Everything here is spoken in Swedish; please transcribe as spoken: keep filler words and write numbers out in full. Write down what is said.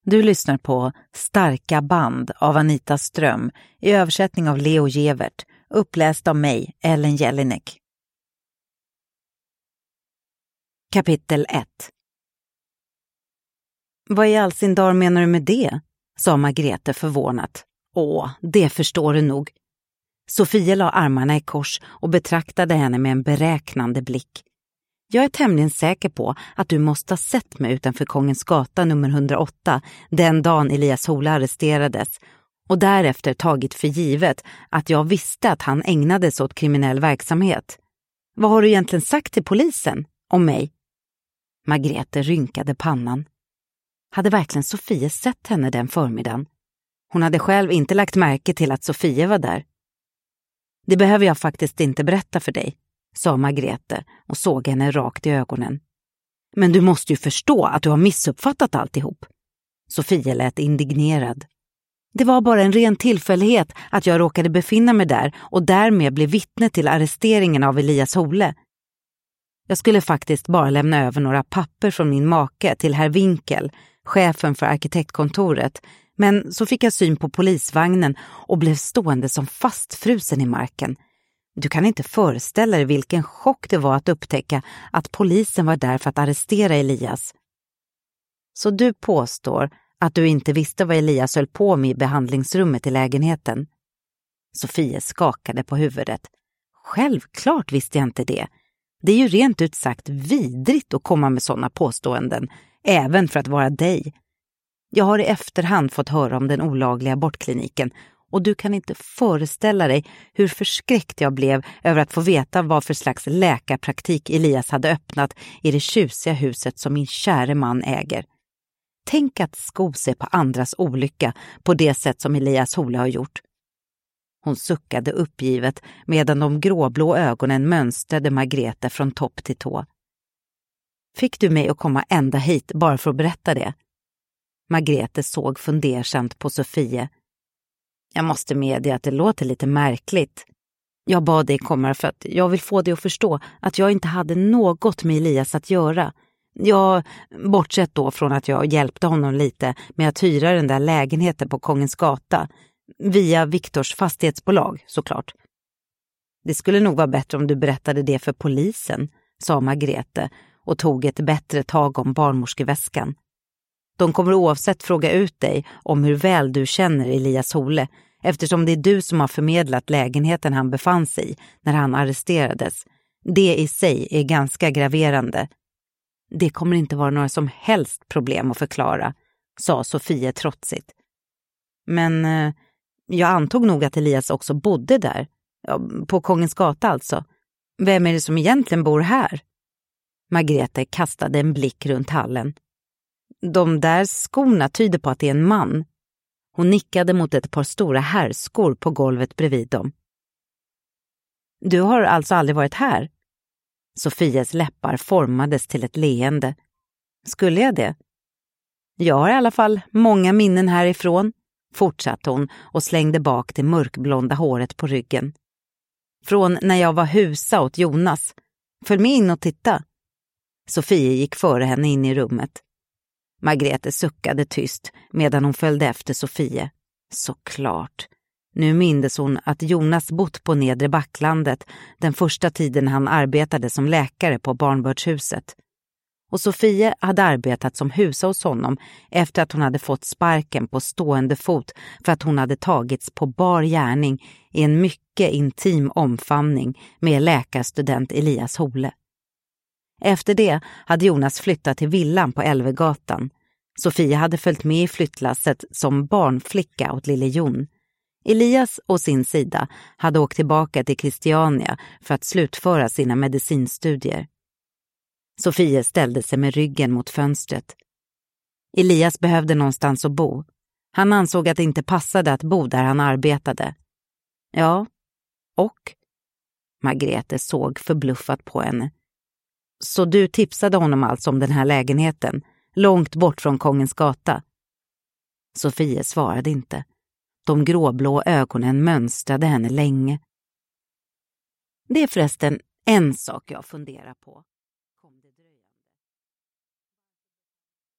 Du lyssnar på Starka band av Anita Ström i översättning av Leo Gevert, uppläst av mig, Ellen Jelinek. Kapitel ett. Vad i all sin dar menar du med det? Sa Margrethe förvånat. Åh, det förstår du nog. Sofie la armarna i kors och betraktade henne med en beräknande blick. Jag är tämligen säker på att du måste ha sett mig utanför Kongens gata nummer hundraåtta den dagen Elias Hole arresterades och därefter tagit för givet att jag visste att han ägnade sig åt kriminell verksamhet. Vad har du egentligen sagt till polisen om mig? Margrethe rynkade pannan. Hade verkligen Sofie sett henne den förmiddagen? Hon hade själv inte lagt märke till att Sofie var där. Det behöver jag faktiskt inte berätta för dig, sa Margrethe och såg henne rakt i ögonen. Men du måste ju förstå att du har missuppfattat alltihop. Sofie lät indignerad. Det var bara en ren tillfällighet att jag råkade befinna mig där och därmed blev vittne till arresteringen av Elias Hole. Jag skulle faktiskt bara lämna över några papper från min make till herr Winkel, chefen för arkitektkontoret, men så fick jag syn på polisvagnen och blev stående som fastfrusen i marken. Du kan inte föreställa dig vilken chock det var att upptäcka att polisen var där för att arrestera Elias. Så du påstår att du inte visste vad Elias höll på med i behandlingsrummet i lägenheten? Sofie skakade på huvudet. Självklart visste jag inte det. Det är ju rent ut sagt vidrigt att komma med sådana påståenden, även för att vara dig. Jag har i efterhand fått höra om den olagliga abortkliniken och du kan inte föreställa dig hur förskräckt jag blev över att få veta vad för slags läkarpraktik Elias hade öppnat i det tjusiga huset som min käre man äger. Tänk att sko sig på andras olycka på det sätt som Elias Hole har gjort. Hon suckade uppgivet medan de gråblå ögonen mönstrade Margrethe från topp till tå. Fick du mig att komma ända hit bara för att berätta det? Margrethe såg fundersamt på Sofie. Jag måste medge att det låter lite märkligt. Jag bad dig komma för att jag vill få dig att förstå att jag inte hade något med Elias att göra. Jag, bortsett då från att jag hjälpte honom lite med att hyra den där lägenheten på Kongens gata. Via Viktors fastighetsbolag, såklart. Det skulle nog vara bättre om du berättade det för polisen, sa Margrethe och tog ett bättre tag om barnmorskeväskan. De kommer oavsett fråga ut dig om hur väl du känner Elias Hole, eftersom det är du som har förmedlat lägenheten han befann sig i när han arresterades. Det i sig är ganska graverande. Det kommer inte vara några som helst problem att förklara, sa Sofie trotsigt. Men eh, jag antog nog att Elias också bodde där. Ja, på Kongens gata alltså. Vem är det som egentligen bor här? Margrethe kastade en blick runt hallen. De där skorna tyder på att det är en man. Hon nickade mot ett par stora herrskor på golvet bredvid dem. Du har alltså aldrig varit här? Sofies läppar formades till ett leende. Skulle jag det? Jag har i alla fall många minnen härifrån, fortsatte hon och slängde bak det mörkblonda håret på ryggen. Från när jag var husa åt Jonas. Följ med in och titta. Sofie gick före henne in i rummet. Margrethe suckade tyst medan hon följde efter Sofie. Såklart. Nu mindes hon att Jonas bott på Nedre Backlandet den första tiden han arbetade som läkare på barnbördshuset. Och Sofie hade arbetat som husa hos honom efter att hon hade fått sparken på stående fot för att hon hade tagits på bar gärning i en mycket intim omfamning med läkarstudent Elias Hole. Efter det hade Jonas flyttat till villan på Älvegatan. Sofie hade följt med i flyttlasset som barnflicka åt lille Jon. Elias å sin sida hade åkt tillbaka till Christiania för att slutföra sina medicinstudier. Sofie ställde sig med ryggen mot fönstret. Elias behövde någonstans att bo. Han ansåg att det inte passade att bo där han arbetade. Ja, och? Margrethe såg förbluffat på henne. Så du tipsade honom alltså om den här lägenheten, långt bort från Kongens gata? Sofie svarade inte. De gråblå ögonen mönstrade henne länge. Det är förresten en sak jag funderar på,